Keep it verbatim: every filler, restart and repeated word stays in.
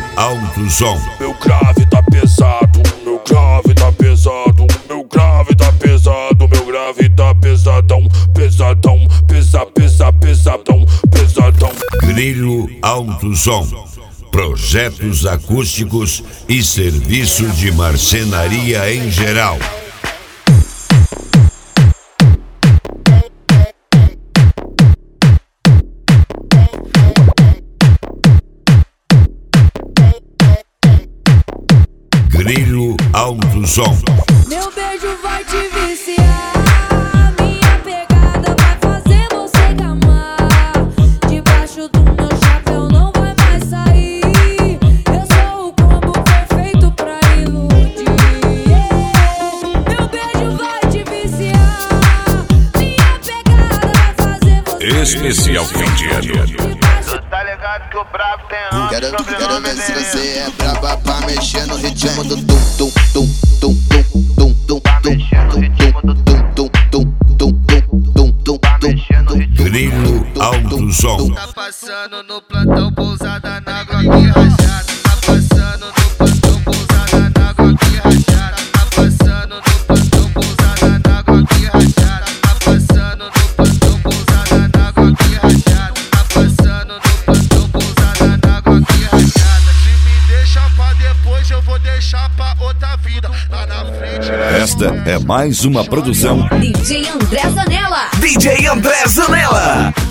alto som. Meu grave tá pesado, meu grave tá pesado, meu grave tá pesado, meu grave tá pesadão, pesadão, pesa, pesa, pesadão, pesadão. Grilo alto som. Projetos acústicos e serviço de marcenaria em geral. Grilo alto som. Meu beijo vai te viciar, minha pegada vai fazer você gamar. Debaixo do meu chapéu não vai mais sair. Eu sou o combo perfeito pra iludir. Meu beijo vai te viciar, minha pegada vai fazer você. Especial fim de ano. Tá ligado que o brabo tem ano. Quero, quero ver se você é braba pra mexer no ritmo do tum tum tum tum tum tum tum tum tum tum. Grilo alto som. Tá passando no plantão, pousada na Glock rachada. Tá passando no plantão, pousada na Glock rachada. Tá passando no plantão, pousada na Glock rachada. Tá passando no plantão, pousada na Glock rachada. Tá passando no plantão, pousada na Glock rachada. Se me deixa pra depois, eu vou deixar pra outra vida. Lá na frente. Esta é mais uma produção D J André Zanella. D J André Zanella.